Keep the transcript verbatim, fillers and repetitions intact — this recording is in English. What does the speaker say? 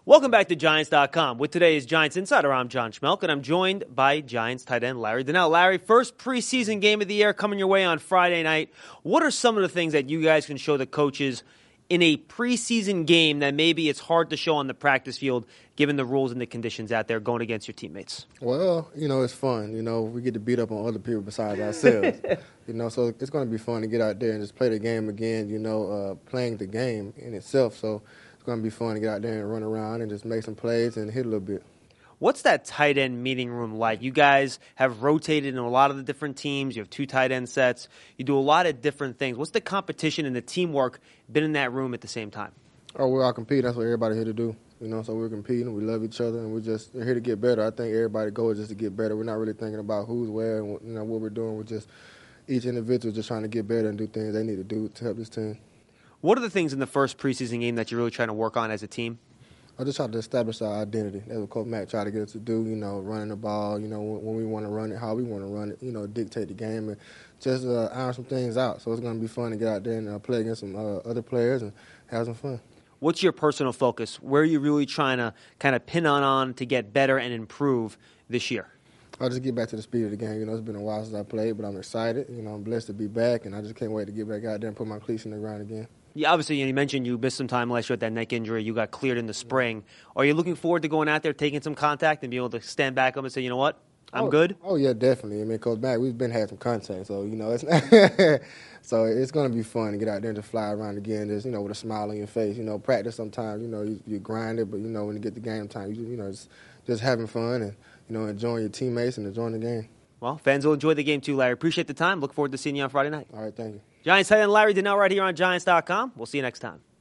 Welcome back to Giants dot com. With today's Giants Insider, I'm John Schmelk, and I'm joined by Giants tight end Larry Donnell. Larry, first preseason game of the year coming your way on Friday night. What are some of the things that you guys can show the coaches in a preseason game that maybe it's hard to show on the practice field given the rules and the conditions out there going against your teammates? Well, you know, it's fun. You know, we get to beat up on other people besides ourselves. You know, so it's going to be fun to get out there and just play the game again, you know, uh, playing the game in itself. So it's going to be fun to get out there and run around and just make some plays and hit a little bit. What's that tight end meeting room like? You guys have rotated in a lot of the different teams. You have two tight end sets. You do a lot of different things. What's the competition and the teamwork been in that room at the same time? Oh, we're all competing. That's what everybody's here to do. You know, so we're competing. We love each other, and we're just we're here to get better. I think everybody's goal is just to get better. We're not really thinking about who's where and you know what we're doing. We're just each individual just trying to get better and do things they need to do to help this team. What are the things in the first preseason game that you're really trying to work on as a team? I just try to establish our identity. That's what Coach Mack tried to get us to do, you know, running the ball, you know, when, when we want to run it, how we want to run it, you know, dictate the game and just uh, iron some things out. So it's going to be fun to get out there and uh, play against some uh, other players and have some fun. What's your personal focus? Where are you really trying to kind of pin on on to get better and improve this year? I'll just get back to the speed of the game. You know, it's been a while since I played, but I'm excited. You know, I'm blessed to be back, and I just can't wait to get back out there and put my cleats in the ground again. Yeah, obviously, you mentioned you missed some time last year with that neck injury. You got cleared in the spring. Are you looking forward to going out there, taking some contact, and being able to stand back up and say, you know what, I'm oh, good? Oh, yeah, definitely. I mean, Coach Mack, we've been having some contact, so, you know, it's so it's going to be fun to get out there and just fly around again, just, you know, with a smile on your face. You know, practice sometimes, you know, you, you grind it, but, you know, when you get the game time, you, you know, it's just having fun and, you know, enjoying your teammates and enjoying the game. Well, fans will enjoy the game too, Larry. Appreciate the time. Look forward to seeing you on Friday night. All right, thank you. Giants tight end Larry Donnell right here on Giants dot com. We'll see you next time.